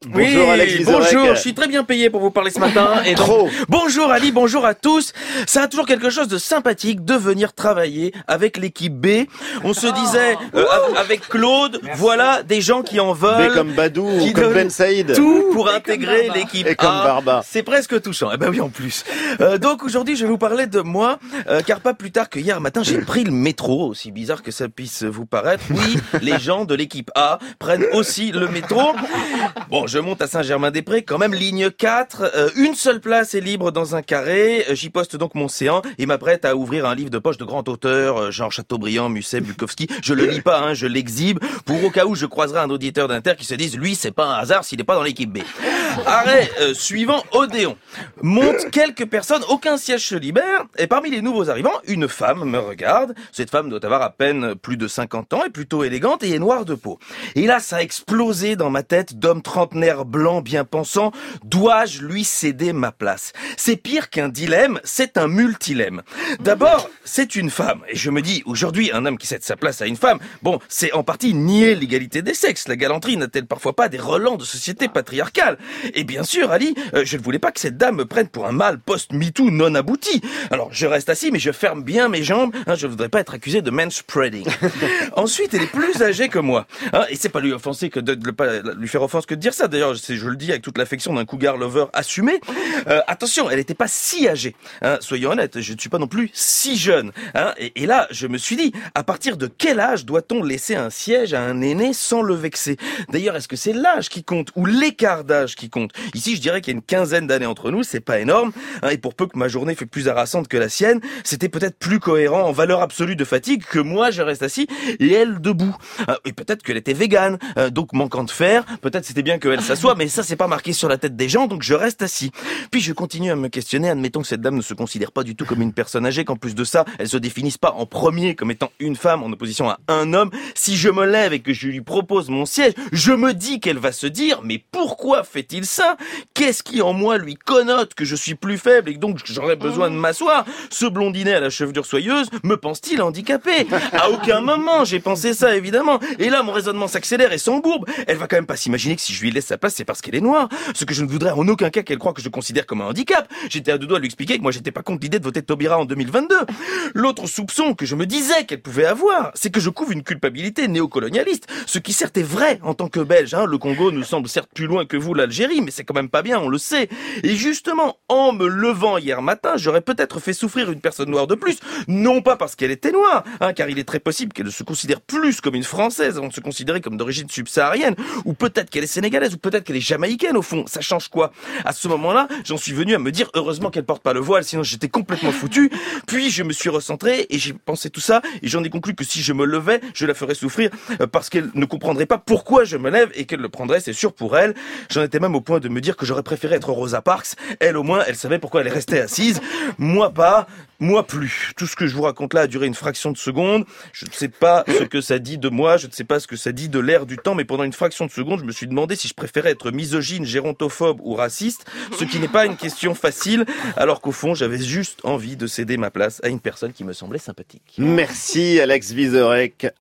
Bonjour Alex Vizorek. Bonjour, je suis très bien payé pour vous parler ce matin. Et donc, Trop. bonjour Ali, bonjour à tous. Ça a toujours quelque chose de sympathique de venir travailler avec l'équipe B. On se disait, avec Claude, voilà des gens qui en veulent. B comme Badou ou qui comme donnent Ben Saïd. Tout pour intégrer l'équipe A. Et comme Barba. C'est presque touchant. Eh ben oui, en plus. Donc aujourd'hui, je vais vous parler de moi, car pas plus tard que hier matin, j'ai pris le métro. Aussi bizarre que ça puisse vous paraître. Oui, les gens de l'équipe A prennent aussi le métro. Bon, je monte à Saint-Germain-des-Prés, quand même ligne 4, une seule place est libre dans un carré, j'y poste donc mon séant et m'apprête à ouvrir un livre de poche de grand auteur, genre Chateaubriand, Musset, Bukowski. Je le lis pas, je l'exhibe, pour au cas où je croiserai un auditeur d'Inter qui se dise, lui, c'est pas un hasard s'il est pas dans l'équipe B. Arrêt suivant, Odéon. Monte quelques personnes, aucun siège se libère, et parmi les nouveaux arrivants, une femme me regarde. Cette femme doit avoir à peine plus de 50 ans, est plutôt élégante et est noire de peau. Et là, ça a explosé dans ma tête d'homme trentenaire blanc bien pensant. Dois-je lui céder ma place? C'est pire qu'un dilemme, c'est un multilemme. D'abord, c'est une femme. Et je me dis, aujourd'hui, un homme qui cède sa place à une femme, bon, c'est en partie nier l'égalité des sexes. La galanterie n'a-t-elle parfois pas des relents de société patriarcale? Et bien sûr, Ali, je ne voulais pas que cette dame me prenne pour un mâle post-MeToo non abouti. Alors, je reste assis, mais je ferme bien mes jambes. Je ne voudrais pas être accusé de manspreading. Ensuite, elle est plus âgée que moi. Et c'est pas lui offenser que pas lui faire offense que de dire ça. D'ailleurs, je le dis avec toute l'affection d'un cougar lover assumé. Attention, elle n'était pas si âgée. Soyons honnêtes, je ne suis pas non plus si jeune. Et là, je me suis dit, à partir de quel âge doit-on laisser un siège à un aîné sans le vexer? D'ailleurs, est-ce que c'est l'âge qui compte ou l'écart d'âge qui compte? Ici, je dirais qu'il y a une quinzaine d'années entre nous, c'est pas énorme. Et pour peu que ma journée fait plus harassante que la sienne, c'était peut-être plus cohérent en valeur absolue de fatigue que moi, je reste assis et elle debout. Et peut-être qu'elle était végane, donc manquant de fer. Peut-être c'était bien qu'elle s'assoie, mais ça, c'est pas marqué sur la tête des gens, donc je reste assis. Puis je continue à me questionner, admettons que cette dame ne se considère pas du tout comme une personne âgée, qu'en plus de ça, elle se définisse pas en premier comme étant une femme en opposition à un homme. Si je me lève et que je lui propose mon siège, je me dis qu'elle va se dire, mais pourquoi fait-il ça? Qu'est-ce qui en moi lui connote que je suis plus faible et que donc j'aurais besoin de m'asseoir? Ce blondinet à la chevelure soyeuse me pense-t-il handicapé? À aucun moment j'ai pensé ça, évidemment. Et là, mon raisonnement s'accélère et s'embourbe. Elle va quand même pas s'imaginer que si je lui laisse sa place, c'est parce qu'elle est noire. Ce que je ne voudrais en aucun cas qu'elle croie que je considère comme un handicap. J'étais à deux doigts de lui expliquer que moi j'étais pas contre l'idée de voter Taubira en 2022. L'autre soupçon que je me disais qu'elle pouvait avoir, c'est que je couvre une culpabilité néocolonialiste. Ce qui certes est vrai en tant que Belge. Le Congo nous semble certes plus loin que vous l'Algérie, mais c'est quand même pas bien, on le sait. Et justement, en me levant hier matin, j'aurais peut-être fait souffrir une personne noire de plus. Non pas parce qu'elle était noire, car il est très possible qu'elle se considère plus comme une Française avant de se considérer comme d'origine subsaharienne. Ou peut-être qu'elle est sénégalaise, ou peut-être qu'elle est jamaïcaine au fond. Ça change quoi? À ce moment-là, j'en suis venu à me dire heureusement qu'elle porte pas le voile, sinon j'étais complètement foutu. Puis je me suis recentré et j'ai pensé tout ça et j'en ai conclu que si je me levais, je la ferais souffrir parce qu'elle ne comprendrait pas pourquoi je me lève et qu'elle le prendrait, c'est sûr pour elle. J'en étais même au point de me dire que j'aurais préféré être Rosa Parks. Elle au moins, elle savait pourquoi elle est restée assise. Moi pas, moi plus. Tout ce que je vous raconte là a duré une fraction de seconde. Je ne sais pas ce que ça dit de moi, je ne sais pas ce que ça dit de l'ère du temps, mais pendant une fraction de seconde, je me suis demandé si je préférais être misogyne, gérontophobe ou raciste, ce qui n'est pas une question facile, alors qu'au fond, j'avais juste envie de céder ma place à une personne qui me semblait sympathique. Merci Alex Vizorek.